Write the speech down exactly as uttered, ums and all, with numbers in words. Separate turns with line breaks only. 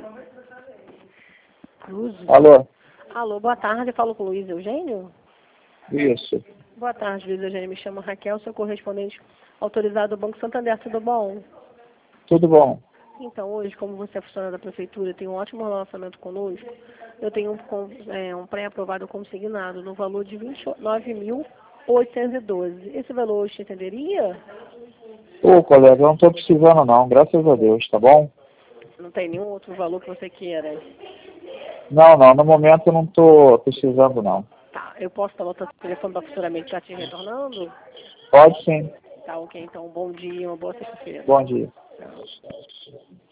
Cruz.
Alô?
Alô, boa tarde. Eu falo com o Luiz Eugênio.
Isso.
Boa tarde, Luiz Eugênio. Me chamo Raquel, sou correspondente autorizado do Banco Santander. Tudo bom?
Tudo bom.
Então, hoje, como você é funcionário da Prefeitura e tem um ótimo relacionamento conosco, eu tenho um, com- é, um pré-aprovado consignado no valor de vinte e nove mil oitocentos e doze. Esse valor hoje te entenderia?
Ô, colega, eu não estou precisando não, graças a Deus, tá bom?
Não tem nenhum outro valor que você queira?
Não, não, no momento eu não estou precisando não.
Tá, eu posso estar botando o telefone para futuramente estar te retornando?
Pode sim.
Tá, ok. Então, um bom dia, uma boa sexta-feira.
Bom dia.
Tchau.